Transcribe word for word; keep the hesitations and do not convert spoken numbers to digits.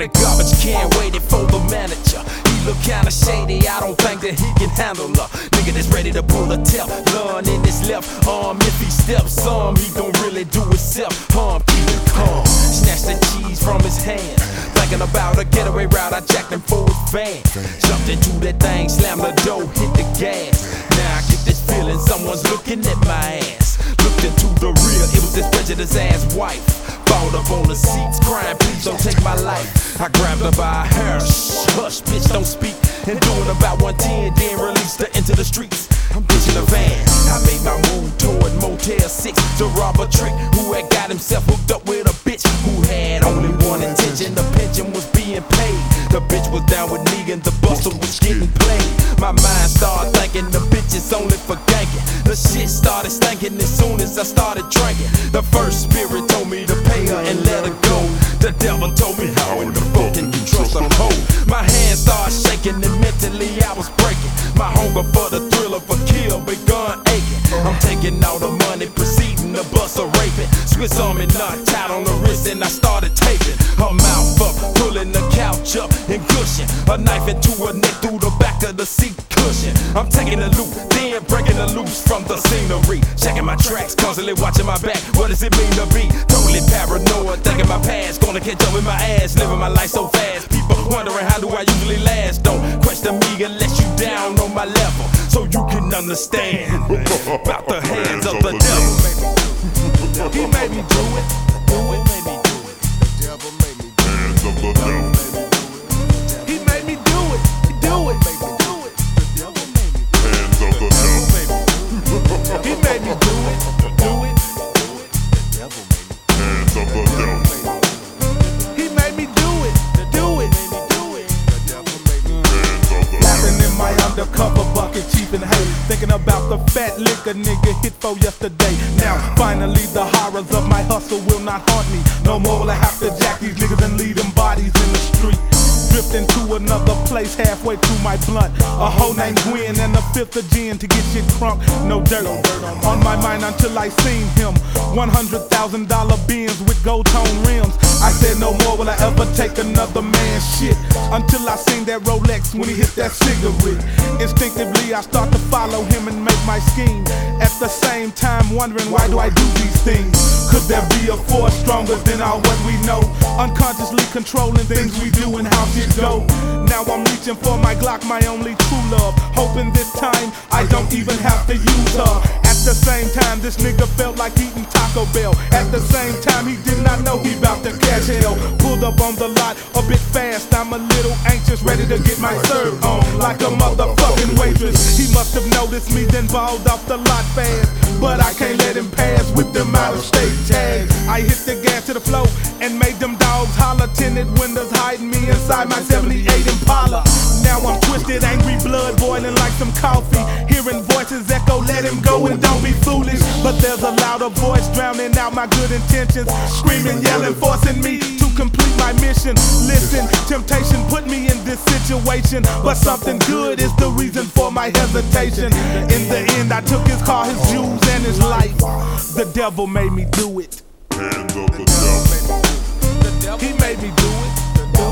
the garbage can, waiting for the manager. He look kinda shady, I don't think that he can handle her. Nigga that's ready to pull a tip, learn in his left arm. If he steps some, he gon' really do himself harm. Keep it calm, snatch the cheese from his hand. Thinking about a getaway route, I jacked him for his van. Jumped into that thing, slammed the door, hit the gas. Now I get this feeling someone's looking at my ass. Looked into the rear, it was this prejudiced ass wife. Balled up on the seats, crying, please don't take my life. I grabbed her by her hair, shh, hush, bitch, don't speak. And doing about one ten, then released her into the streets. I'm ditching the van, I made my move toward Motel six to rob a trick who had got himself hooked up with a bitch who had only one intention, the pension was being paid. The bitch was down with me and the buster was getting played. My mind started thinking the bitch is only for ganking. The shit started stinking as soon as I started drinking. The first spirit told me to pay her and let her go. The devil told me how in the fuck can you trust a hoe? My hands started shaking and mentally I was breaking. My hunger for the thrill of a kill begun aching. I'm taking all the money, proceeding to bust a raping. Swiss Army knot tied on the wrist and I started taping her mouth up, pulling the couch up and cushion. A knife into her neck through the back of the seat cushion. I'm taking a loop, then breaking the loose from the scenery. Checking my tracks, constantly watching my back. What does it mean to be totally paranoid? Thinking my past, gonna catch up with my ass. Living my life so fast, people wondering how do I usually last. Don't question me unless you down on my level, so you can understand about the hands of the devil. He made me do it, do it, made me do it. The devil made me do it. Hands of the devil. He made me do it, do it, made me do it. The devil made me do it. Hands of the devil. He made me do it, do it. The devil made me. Hands of the devil. He made me do it, do it. The devil made me. Hands of the devil. Laughing in my undercover bucket, chief and hay. Thinking about the fat liquor nigga hit for yesterday. Now finally the horrors of my hustle will not haunt me. No more will I have to jack these niggas and leave them bodies in the street. Drifting to another place halfway through my blunt. A hoe named Gwen and a fifth of gin to get shit crunk. No dirt on my mind until I seen him. one hundred thousand dollar Benz with gold tone rims. I said no more will I ever take another man's shit, until I seen that Rolex when he hit that cigarette. Instinctively I start to follow him and make my scheme. At the same time wondering why do I do these things? Could there be a force stronger than all what we know? Unconsciously controlling things we do and how shit go. Now I'm reaching for my Glock, my only true love, hoping this time I don't even have to use her. At the same time this nigga felt like eating Taco Bell. At the same time he did not know he bout to catch hell. Pulled up on the lot a bit fast, I'm a little anxious, ready to get my serve on like a motherfucking waitress. He must have noticed me then balled off the lot fast, but I can't let him pass with them out of state tags. I hit the gas to the floor and made them dogs holler. Tinted windows hiding me inside my seventy-eight Impala. Now I'm twisted, angry blood boiling like some coffee. Hearing voices echo, let him go and don't be foolish. But there's a louder voice drowning out my good intentions, screaming, yelling, forcing me to complete my mission. Listen, temptation put me in this situation, but something good is the reason for my hesitation. In the end I took his car, his jewels and his life. The devil made me do it. Hands of the devil. He made me do it.